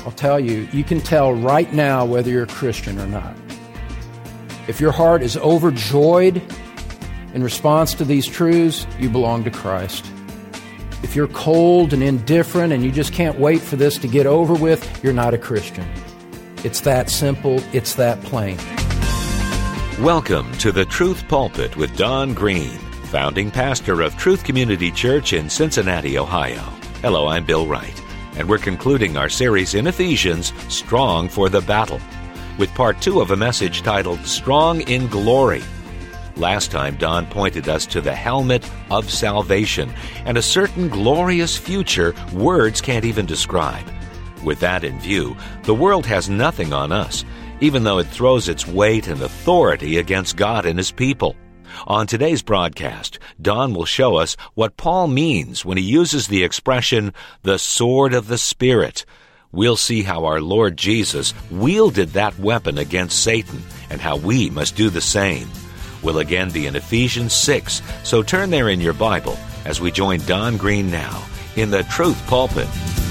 I'll tell you, you can tell right now whether you're a Christian or not. If your heart is overjoyed in response to these truths, you belong to Christ. If you're cold and indifferent and you just can't wait for this to get over with, you're not a Christian. It's that simple. It's that plain. Welcome to the Truth Pulpit with Don Green, founding pastor of Truth Community Church in Cincinnati, Ohio. Hello, I'm Bill Wright, and we're concluding our series in Ephesians, Strong for the Battle, with part 2 of a message titled Strong in Glory. Last time, Don pointed us to the helmet of salvation and a certain glorious future words can't even describe. With that in view, the world has nothing on us, even though it throws its weight and authority against God and His people. On today's broadcast, Don will show us what Paul means when he uses the expression, the sword of the Spirit. We'll see how our Lord Jesus wielded that weapon against Satan and how we must do the same. We'll again be in Ephesians 6, so turn there in your Bible as we join Don Green now in the Truth Pulpit.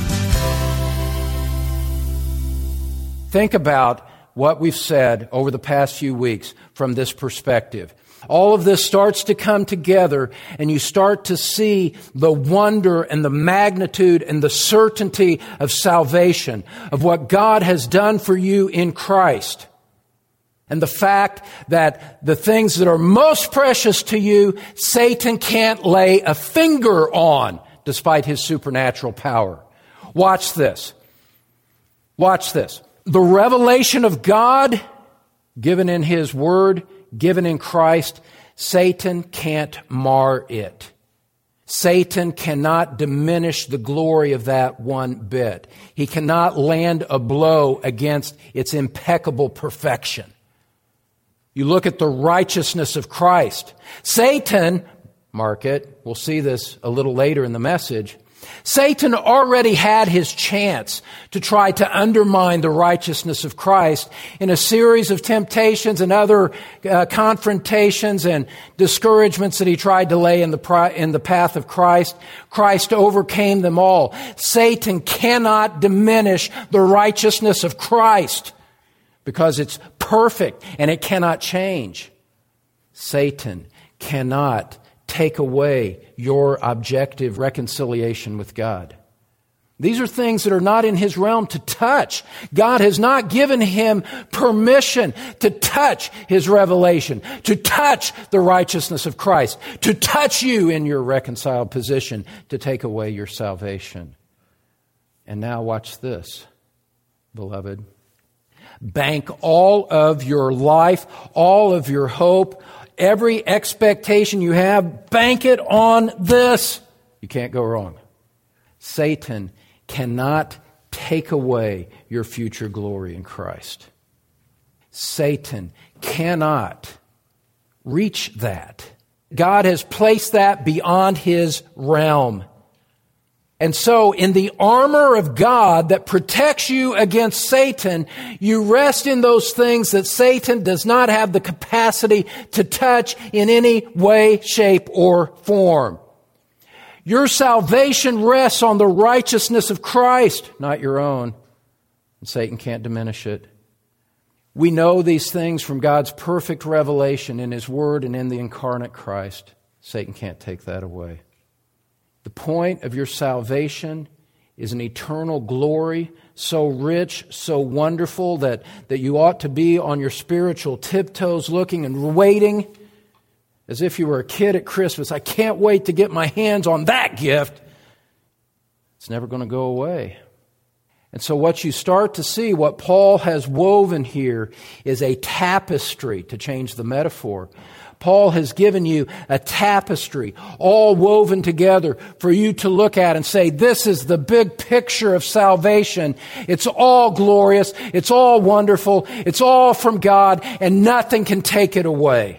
Think about what we've said over the past few weeks from this perspective. All of this starts to come together, and you start to see the wonder and the magnitude and the certainty of salvation, of what God has done for you in Christ. And the fact that the things that are most precious to you, Satan can't lay a finger on, despite his supernatural power. Watch this. Watch this. The revelation of God, given in His Word, given in Christ, Satan can't mar it. Satan cannot diminish the glory of that one bit. He cannot land a blow against its impeccable perfection. You look at the righteousness of Christ. Satan, mark it, we'll see this a little later in the message, Satan already had his chance to try to undermine the righteousness of Christ in a series of temptations and other confrontations and discouragements that he tried to lay in the path of Christ. Christ overcame them all. Satan cannot diminish the righteousness of Christ because it's perfect and it cannot change. Satan cannot take away your objective reconciliation with God. These are things that are not in his realm to touch. God has not given him permission to touch his revelation, to touch the righteousness of Christ, to touch you in your reconciled position, to take away your salvation. And now watch this, beloved. Bank all of your life, all of your hope, every expectation you have, bank it on this. You can't go wrong. Satan cannot take away your future glory in Christ. Satan cannot reach that. God has placed that beyond his realm. And so, in the armor of God that protects you against Satan, you rest in those things that Satan does not have the capacity to touch in any way, shape, or form. Your salvation rests on the righteousness of Christ, not your own. And Satan can't diminish it. We know these things from God's perfect revelation in His Word and in the incarnate Christ. Satan can't take that away. The point of your salvation is an eternal glory, so rich, so wonderful that you ought to be on your spiritual tiptoes looking and waiting as if you were a kid at Christmas. I can't wait to get my hands on that gift. It's never going to go away. And so what you start to see, what Paul has woven here, is a tapestry, to change the metaphor. Paul has given you a tapestry, all woven together for you to look at and say, this is the big picture of salvation. It's all glorious. It's all wonderful. It's all from God, and nothing can take it away.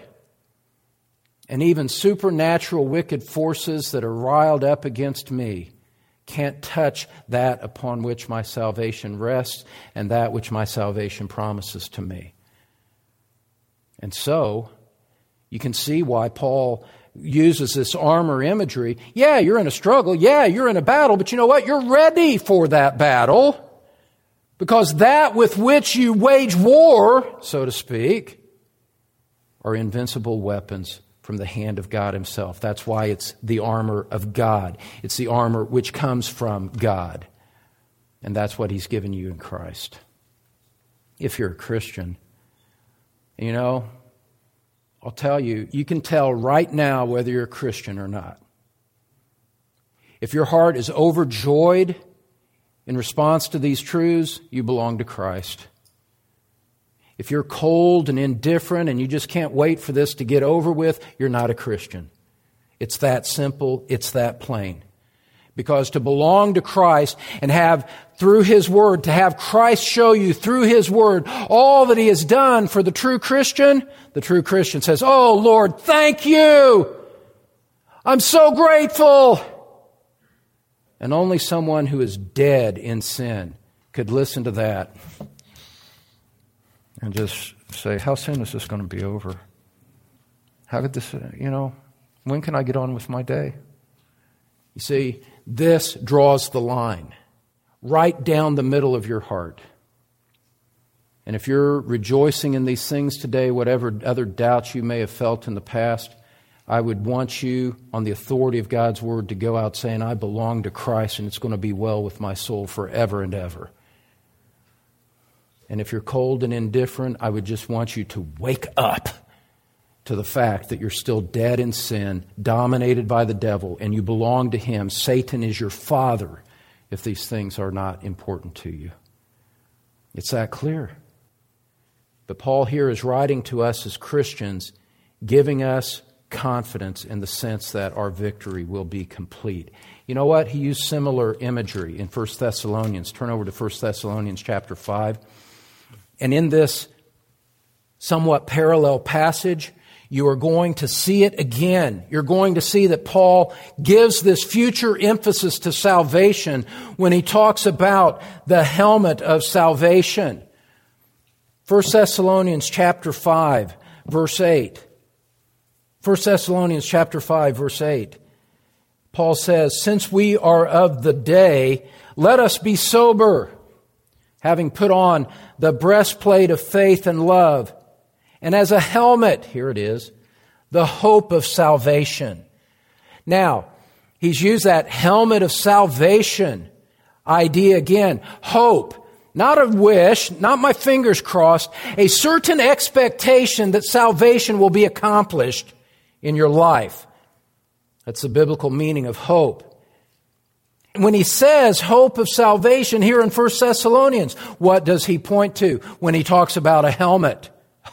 And even supernatural wicked forces that are riled up against me can't touch that upon which my salvation rests and that which my salvation promises to me. And so, you can see why Paul uses this armor imagery. Yeah, you're in a struggle. Yeah, you're in a battle. But you know what? You're ready for that battle Because that with which you wage war, so to speak, are invincible weapons from the hand of God Himself. That's why it's the armor of God. It's the armor which comes from God. And that's what He's given you in Christ. If you're a Christian, you know, I'll tell you, you can tell right now whether you're a Christian or not. If your heart is overjoyed in response to these truths, you belong to Christ. If you're cold and indifferent and you just can't wait for this to get over with, you're not a Christian. It's that simple. It's that plain. Because to belong to Christ and have, through His Word, to have Christ show you through His Word all that He has done for the true Christian says, "Oh, Lord, thank you. I'm so grateful." And only someone who is dead in sin could listen to that and just say, how soon is this going to be over? How could this, when can I get on with my day? You see, this draws the line right down the middle of your heart. And if you're rejoicing in these things today, whatever other doubts you may have felt in the past, I would want you, on the authority of God's Word, to go out saying, I belong to Christ and it's going to be well with my soul forever and ever. And if you're cold and indifferent, I would just want you to wake up to the fact that you're still dead in sin, dominated by the devil, and you belong to him. Satan is your father if these things are not important to you. It's that clear. But Paul here is writing to us as Christians, giving us confidence in the sense that our victory will be complete. You know what? He used similar imagery in 1 Thessalonians. Turn over to 1 Thessalonians chapter 5. And in this somewhat parallel passage, you are going to see it again. You're going to see that Paul gives this future emphasis to salvation when he talks about the helmet of salvation. 1 Thessalonians chapter 5, verse 8. 1 Thessalonians chapter 5, verse 8. Paul says, since we are of the day, let us be sober, having put on the breastplate of faith and love, and as a helmet, here it is, the hope of salvation. Now, he's used that helmet of salvation idea again. Hope, not a wish, not my fingers crossed, a certain expectation that salvation will be accomplished in your life. That's the biblical meaning of hope. When he says hope of salvation here in 1 Thessalonians, what does he point to when he talks about a helmet?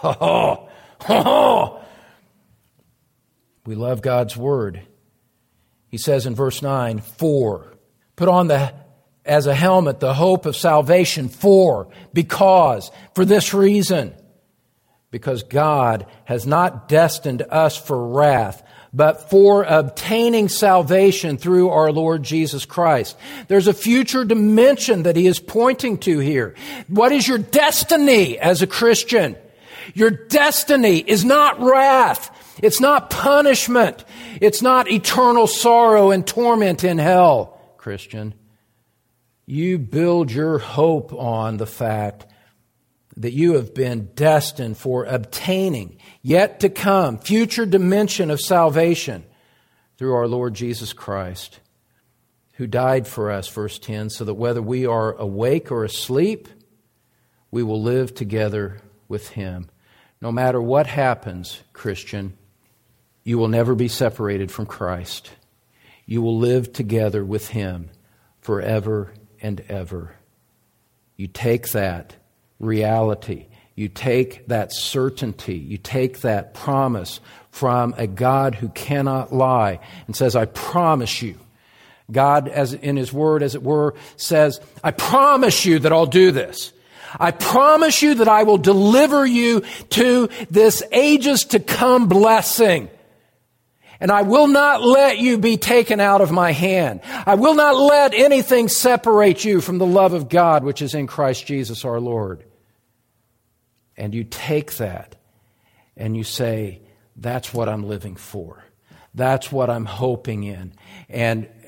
We love God's Word. He says in verse 9, put on as a helmet the hope of salvation for this reason. Because God has not destined us for wrath, but for obtaining salvation through our Lord Jesus Christ. There's a future dimension that he is pointing to here. What is your destiny as a Christian? Your destiny is not wrath. It's not punishment. It's not eternal sorrow and torment in hell, Christian. You build your hope on the fact that you have been destined for obtaining, yet to come, future dimension of salvation through our Lord Jesus Christ, who died for us, verse 10, so that whether we are awake or asleep, we will live together with Him. No matter what happens, Christian, you will never be separated from Christ. You will live together with Him forever and ever. You take that reality, you take that certainty, you take that promise from a God who cannot lie and says, I promise you. God, as in His Word, as it were, says, I promise you that I'll do this. I promise you that I will deliver you to this ages to come blessing. And I will not let you be taken out of my hand. I will not let anything separate you from the love of God, which is in Christ Jesus our Lord. And you take that and you say, that's what I'm living for. That's what I'm hoping in. And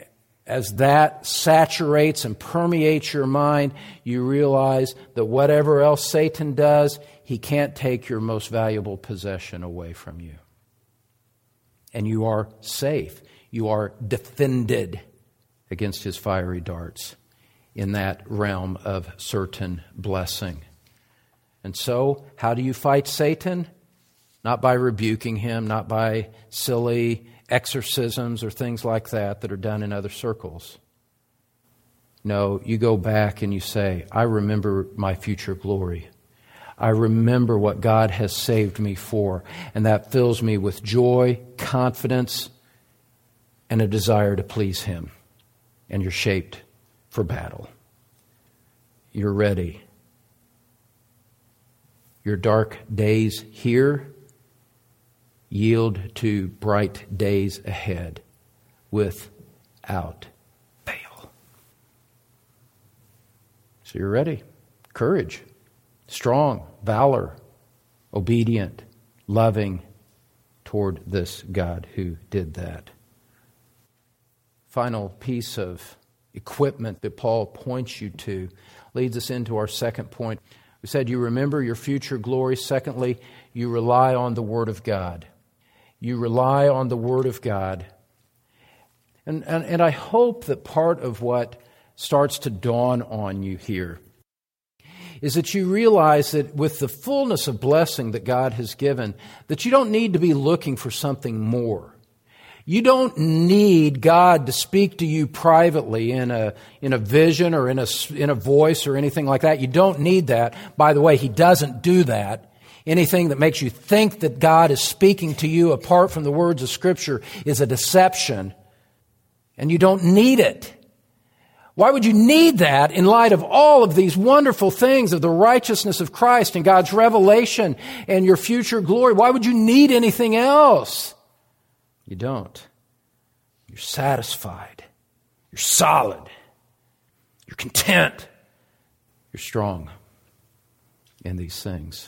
as that saturates and permeates your mind, you realize that whatever else Satan does, he can't take your most valuable possession away from you. And you are safe. You are defended against his fiery darts in that realm of certain blessing. And so, how do you fight Satan? Not by rebuking him, not by silly exorcisms or things like that are done in other circles. No, you go back and you say, I remember my future glory. I remember what God has saved me for, and that fills me with joy, confidence, and a desire to please him. And you're shaped for battle. You're ready. Your dark days here yield to bright days ahead without fail. So you're ready. Courage, strong, valor, obedient, loving toward this God who did that. Final piece of equipment that Paul points you to leads us into our second point. We said you remember your future glory. Secondly, you rely on the Word of God. You rely on the Word of God. And I hope that part of what starts to dawn on you here is that you realize that with the fullness of blessing that God has given, that you don't need to be looking for something more. You don't need God to speak to you privately in a vision or in a voice or anything like that. You don't need that. By the way, He doesn't do that. Anything that makes you think that God is speaking to you apart from the words of Scripture is a deception, and you don't need it. Why would you need that in light of all of these wonderful things of the righteousness of Christ and God's revelation and your future glory? Why would you need anything else? You don't. You're satisfied. You're solid. You're content. You're strong in these things.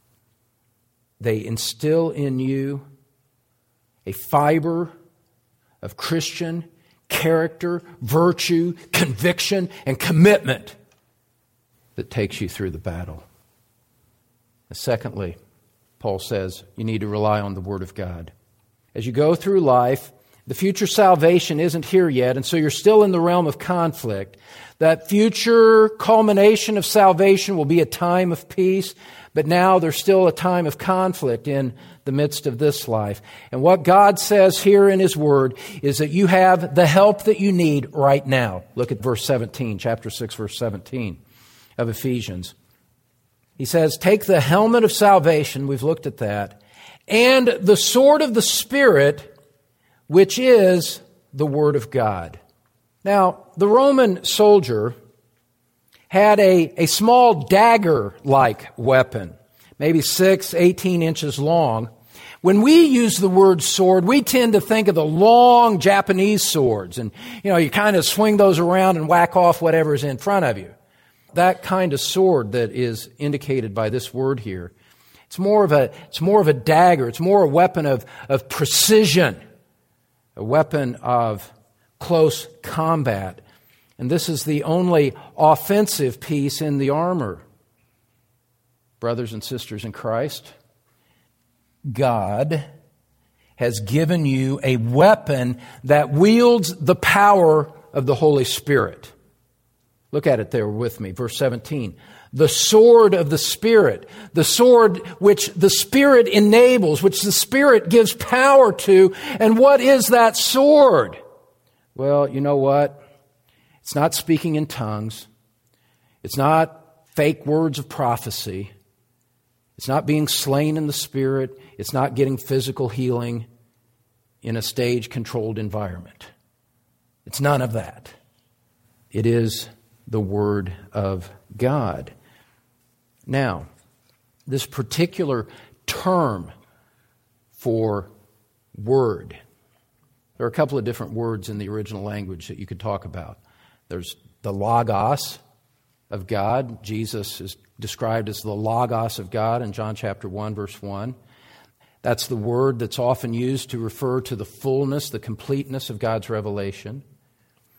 They instill in you a fiber of Christian character, virtue, conviction, and commitment that takes you through the battle. And secondly, Paul says you need to rely on the Word of God. As you go through life, the future salvation isn't here yet, and so you're still in the realm of conflict. That future culmination of salvation will be a time of peace, but now there's still a time of conflict in the midst of this life. And what God says here in His Word is that you have the help that you need right now. Look at verse 17, chapter 6, verse 17 of Ephesians. He says, take the helmet of salvation, we've looked at that, and the sword of the Spirit, which is the Word of God. Now, the Roman soldier had a small dagger-like weapon, maybe 18 inches long. When we use the word sword, we tend to think of the long Japanese swords. And, you kind of swing those around and whack off whatever's in front of you. That kind of sword that is indicated by this word here, it's more of a dagger. It's more a weapon of precision, a weapon of close combat. And this is the only offensive piece in the armor. Brothers and sisters in Christ, God has given you a weapon that wields the power of the Holy Spirit. Look at it there with me, verse 17. The sword of the Spirit, the sword which the Spirit enables, which the Spirit gives power to. And what is that sword? Well, you know what? It's not speaking in tongues. It's not fake words of prophecy. It's not being slain in the Spirit. It's not getting physical healing in a stage-controlled environment. It's none of that. It is the Word of God. Now, this particular term for word, there are a couple of different words in the original language that you could talk about. There's the Logos of God. Jesus is described as the Logos of God in John chapter 1, verse 1. That's the word that's often used to refer to the fullness, the completeness of God's revelation.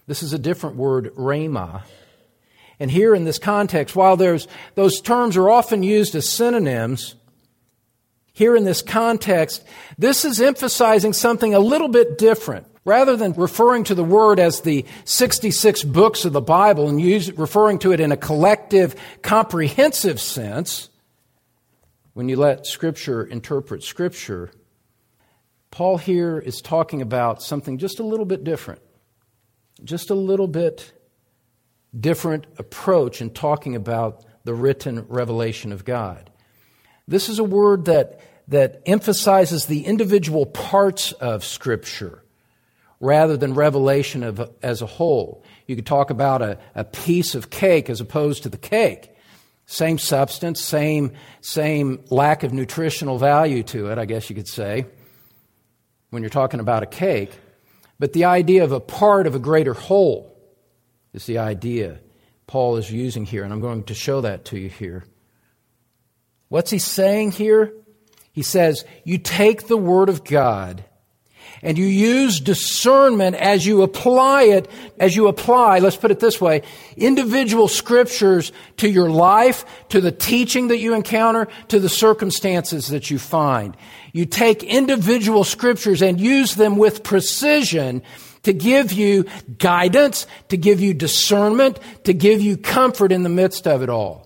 This is a different word, rhema. And here in this context, while those terms are often used as synonyms, here in this context, this is emphasizing something a little bit different. Rather than referring to the Word as the 66 books of the Bible and referring to it in a collective, comprehensive sense, when you let Scripture interpret Scripture, Paul here is talking about something just a little bit different. Just a little bit different approach in talking about the written revelation of God. This is a word that emphasizes the individual parts of Scripture rather than revelation as a whole. You could talk about a piece of cake as opposed to the cake. Same substance, same lack of nutritional value to it, I guess you could say, when you're talking about a cake. But the idea of a part of a greater whole is the idea Paul is using here, and I'm going to show that to you here. What's he saying here? He says, you take the Word of God and you use discernment as you apply, let's put it this way, individual scriptures to your life, to the teaching that you encounter, to the circumstances that you find. You take individual scriptures and use them with precision to give you guidance, to give you discernment, to give you comfort in the midst of it all.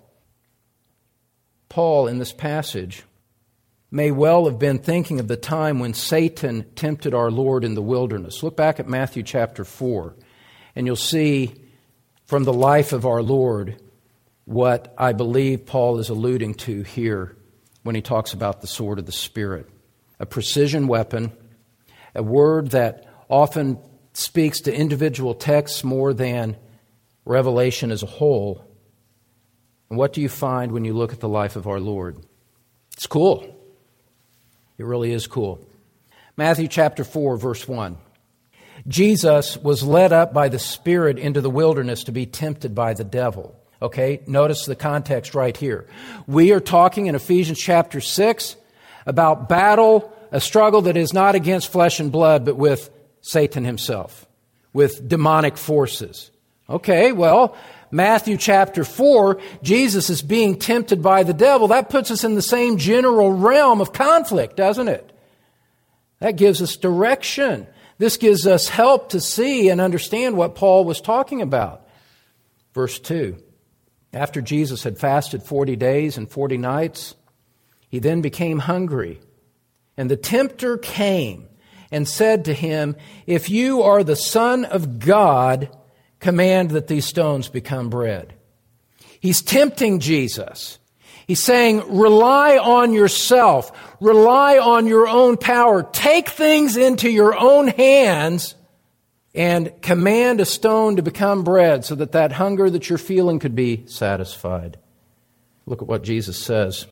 Paul, in this passage, may well have been thinking of the time when Satan tempted our Lord in the wilderness. Look back at Matthew chapter 4, and you'll see from the life of our Lord what I believe Paul is alluding to here when he talks about the sword of the Spirit. A precision weapon, a word that often speaks to individual texts more than revelation as a whole. And what do you find when you look at the life of our Lord? It's cool. It really is cool. Matthew chapter 4, verse 1. Jesus was led up by the Spirit into the wilderness to be tempted by the devil. Okay, notice the context right here. We are talking in Ephesians chapter 6 about battle, a struggle that is not against flesh and blood, but with Satan himself, with demonic forces. Okay, well, Matthew chapter 4, Jesus is being tempted by the devil. That puts us in the same general realm of conflict, doesn't it? That gives us direction. This gives us help to see and understand what Paul was talking about. Verse 2, after Jesus had fasted 40 days and 40 nights, he then became hungry. And the tempter came and said to him, if you are the Son of God, command that these stones become bread. He's tempting Jesus. He's saying, rely on yourself. Rely on your own power. Take things into your own hands and command a stone to become bread so that hunger that you're feeling could be satisfied. Look at what Jesus says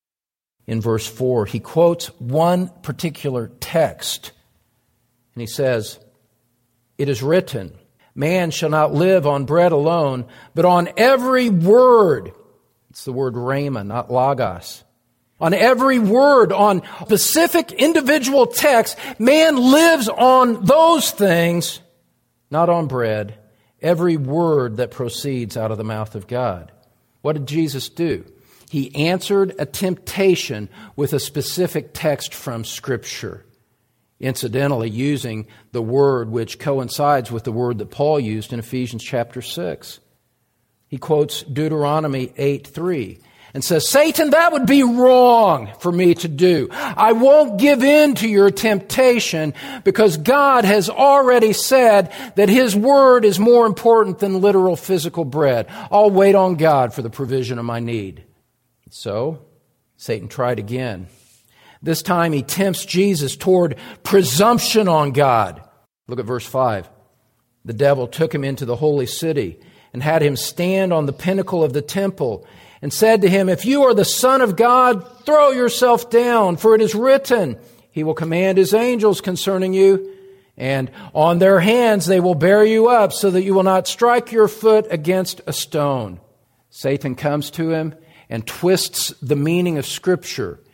in verse 4. He quotes one particular text, and he says, it is written, man shall not live on bread alone, but on every word. It's the word rhema, not logos. On every word, on specific individual text, man lives on those things, not on bread. Every word that proceeds out of the mouth of God. What did Jesus do? He answered a temptation with a specific text from Scripture. Incidentally, using the word which coincides with the word that Paul used in Ephesians chapter 6. He quotes Deuteronomy 8:3 and says, Satan, that would be wrong for me to do. I won't give in to your temptation because God has already said that His word is more important than literal physical bread. I'll wait on God for the provision of my need. So, Satan tried again. This time he tempts Jesus toward presumption on God. Look at verse 5. The devil took him into the holy city and had him stand on the pinnacle of the temple and said to him, if you are the Son of God, throw yourself down, for it is written, He will command His angels concerning you, and on their hands they will bear you up so that you will not strike your foot against a stone. Satan comes to him and twists the meaning of Scripture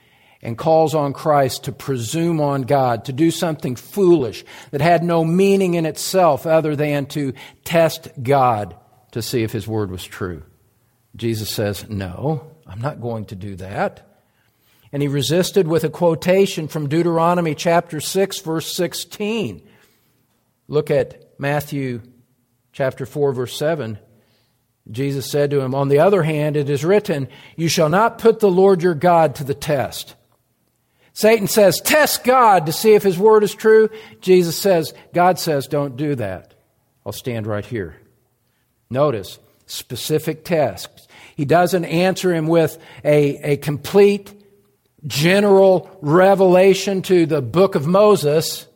and calls on Christ to presume on God, to do something foolish that had no meaning in itself other than to test God to see if His word was true. Jesus says, no, I'm not going to do that. And He resisted with a quotation from Deuteronomy chapter 6, verse 16. Look at Matthew chapter 4, verse 7. Jesus said to him, on the other hand, it is written, you shall not put the Lord your God to the test. Satan says, test God to see if His word is true. Jesus says, God says, don't do that. I'll stand right here. Notice, specific tests. He doesn't answer him with a complete general revelation to the book of Moses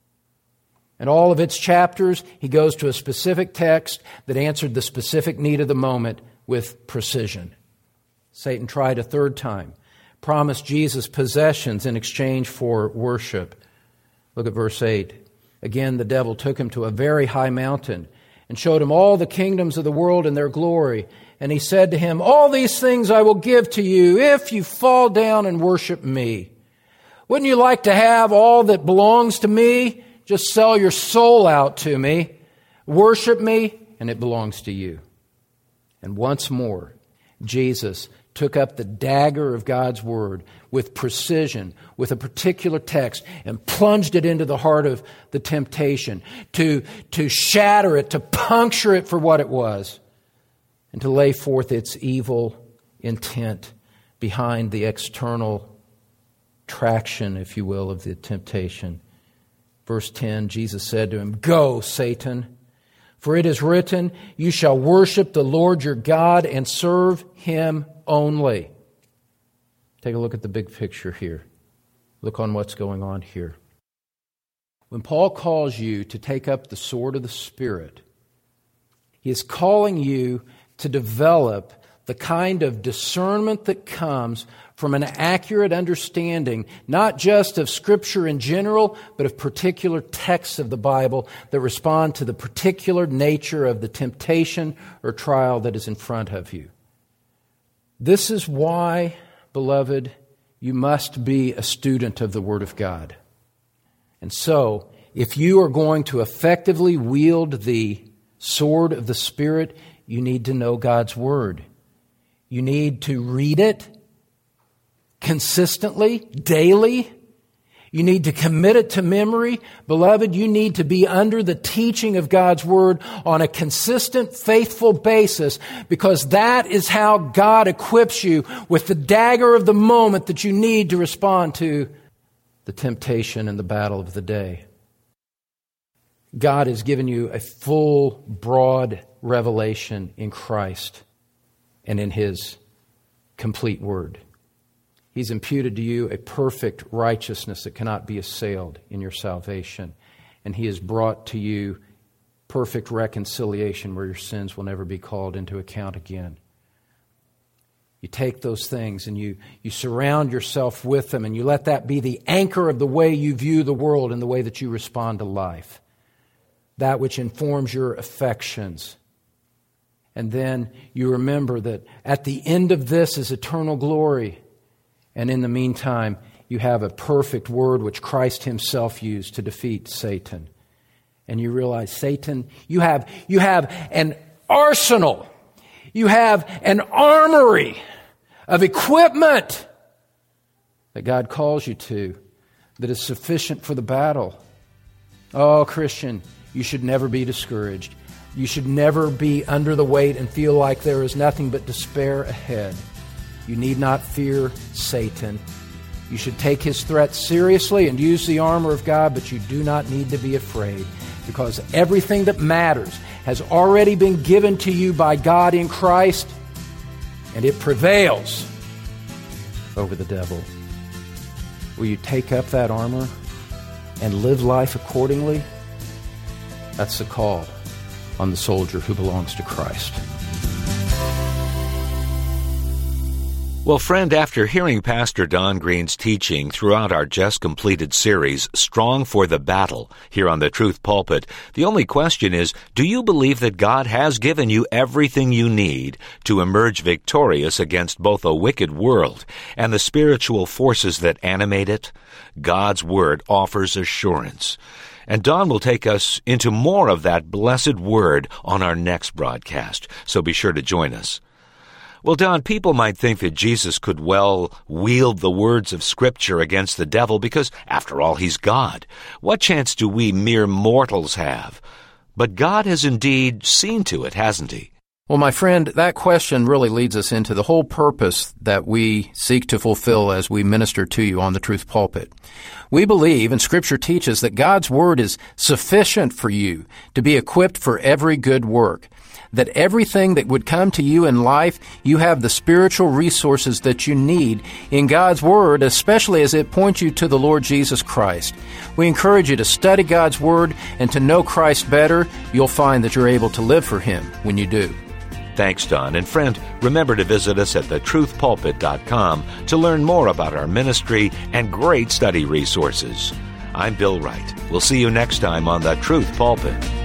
and all of its chapters. He goes to a specific text that answered the specific need of the moment with precision. Satan tried a third time, promised Jesus possessions in exchange for worship. Look at verse 8. Again, the devil took him to a very high mountain and showed him all the kingdoms of the world and their glory. And he said to him, all these things I will give to you if you fall down and worship me. Wouldn't you like to have all that belongs to me? Just sell your soul out to me, worship me, and it belongs to you. And once more, Jesus took up the dagger of God's word with precision, with a particular text, and plunged it into the heart of the temptation to shatter it, to puncture it for what it was, and to lay forth its evil intent behind the external traction, if you will, of the temptation. Verse 10, Jesus said to him, go, Satan, for it is written, you shall worship the Lord your God and serve Him only. Take a look at the big picture here. Look on what's going on here. When Paul calls you to take up the sword of the Spirit, he is calling you to develop the kind of discernment that comes from an accurate understanding, not just of Scripture in general, but of particular texts of the Bible that respond to the particular nature of the temptation or trial that is in front of you. This is why, beloved, you must be a student of the Word of God. And so, if you are going to effectively wield the sword of the Spirit, you need to know God's Word. You need to read it consistently, daily. You need to commit it to memory. Beloved, you need to be under the teaching of God's Word on a consistent, faithful basis, because that is how God equips you with the dagger of the moment that you need to respond to the temptation and the battle of the day. God has given you a full, broad revelation in Christ and in His complete Word. He's imputed to you a perfect righteousness that cannot be assailed in your salvation. And He has brought to you perfect reconciliation where your sins will never be called into account again. You take those things and you surround yourself with them, and you let that be the anchor of the way you view the world and the way that you respond to life. That which informs your affections. And then you remember that at the end of this is eternal glory. And in the meantime, you have a perfect word which Christ Himself used to defeat Satan. And you realize, Satan, you have an arsenal. You have an armory of equipment that God calls you to that is sufficient for the battle. Oh, Christian, you should never be discouraged. You should never be under the weight and feel like there is nothing but despair ahead. You need not fear Satan. You should take his threats seriously and use the armor of God, but you do not need to be afraid, because everything that matters has already been given to you by God in Christ, and it prevails over the devil. Will you take up that armor and live life accordingly? That's the call on the soldier who belongs to Christ. Well, friend, after hearing Pastor Don Green's teaching throughout our just completed series, Strong for the Battle, here on the Truth Pulpit, the only question is, do you believe that God has given you everything you need to emerge victorious against both a wicked world and the spiritual forces that animate it? God's Word offers assurance. And Don will take us into more of that blessed Word on our next broadcast, so be sure to join us. Well, Don, people might think that Jesus could well wield the words of Scripture against the devil because, after all, he's God. What chance do we mere mortals have? But God has indeed seen to it, hasn't he? Well, my friend, that question really leads us into the whole purpose that we seek to fulfill as we minister to you on the Truth Pulpit. We believe, and Scripture teaches, that God's Word is sufficient for you to be equipped for every good work. That everything that would come to you in life, you have the spiritual resources that you need in God's Word, especially as it points you to the Lord Jesus Christ. We encourage you to study God's Word and to know Christ better. You'll find that you're able to live for Him when you do. Thanks, Don. And friend, remember to visit us at thetruthpulpit.com to learn more about our ministry and great study resources. I'm Bill Wright. We'll see you next time on The Truth Pulpit.